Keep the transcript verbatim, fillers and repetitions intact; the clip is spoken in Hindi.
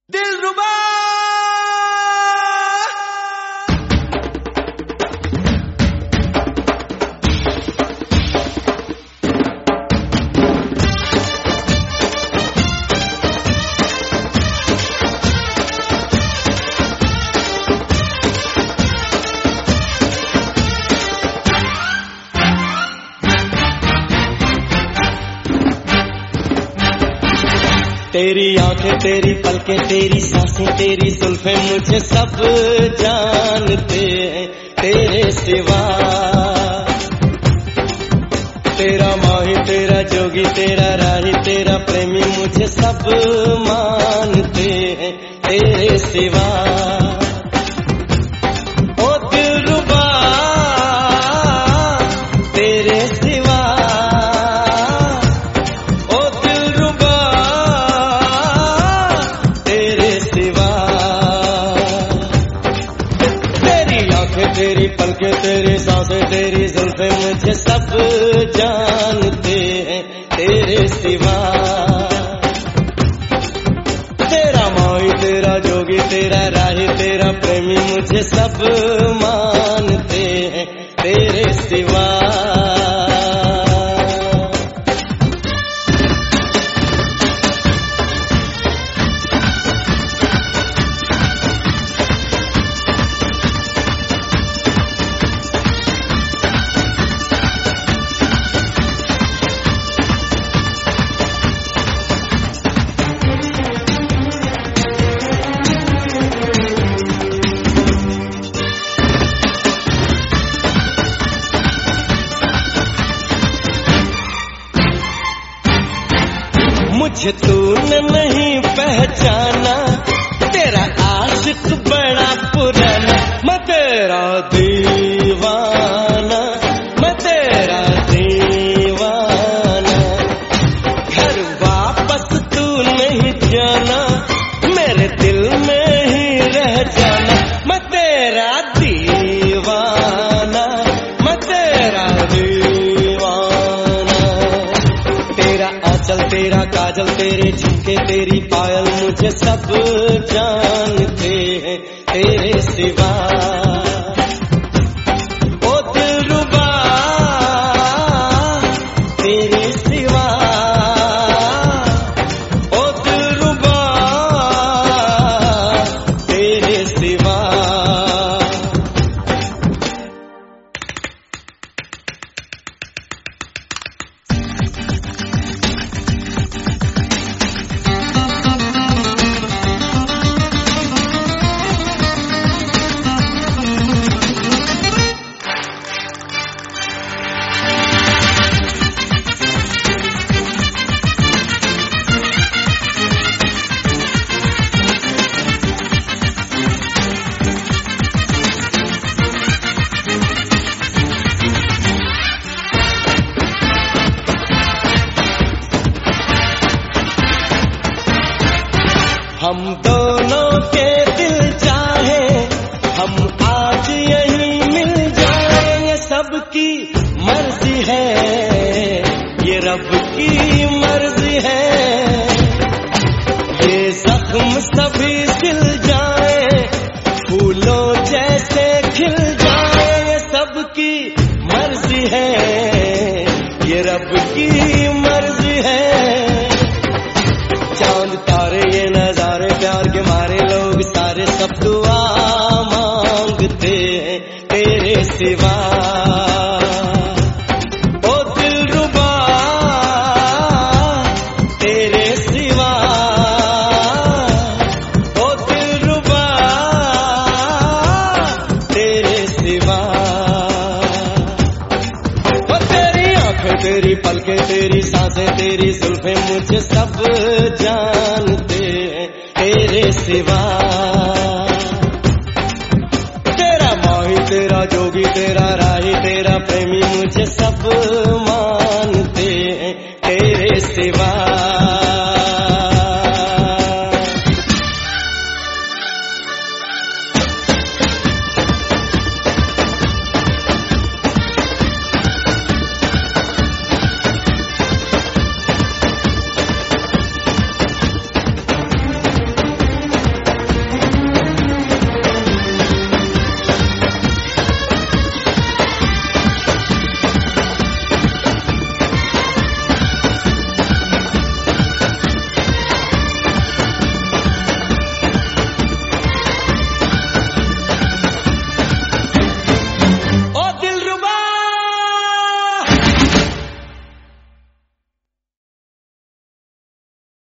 दिलरुबा तेरी आंखें तेरी पलकें तेरी सांसें तेरी जुल्फें मुझे सब जानते हैं तेरे सिवा। तेरा माही तेरा जोगी तेरा राही तेरा प्रेमी मुझे सब मानते हैं तेरे सिवा। ओ दिलरुबा तेरे सिवा, तेरी पलकें तेरी सांसें तेरी जुल्फें मुझे सब जानते हैं तेरे सिवा। तेरा माही तेरा जोगी तेरा राही तेरा प्रेमी मुझे सब मानते हैं तेरे सिवा। मुझे तूने नहीं पहचाना तेरा आशिक बड़ा पुराना, मैं तेरा दीवाना मैं तेरा दीवाना। घर वापस तू नहीं जाना मेरे दिल में ही रह जाना, मैं तेरा दीवाना मैं तेरा दीवाना। तेरा आंचल तेरा काजल तेरे झुमके तेरी पायल मुझे सब जानते हैं तेरे सिवा। ओ दिलरुबा तेरे सिवा, ओ दिलरुबा तेरे सिवा। हम दोनों के दिल चाहे हम आज यहीं मिल जाएंगे, सबकी मर्जी है ये रब की मर्जी है। ये जख्म सभी सिल जाए फूलों जैसे खिल जाए, सबकी मर्जी है ये रब की मर्जी है। चांद तारे ये नजारे प्यार के मारे लोग सारे सब दुआ मांगते हैं तेरे सिवा। ओ दिलरुबा तेरे सिवा, ओ दिलरुबा तेरे सिवा। ओ तेरी आंखें तेरी पलकें तेरी सांसें तेरी जुल्फें मुझे सब जानते हैं तेरे सिवा। तेरा माही तेरा जोगी तेरा राही तेरा प्रेमी मुझे सब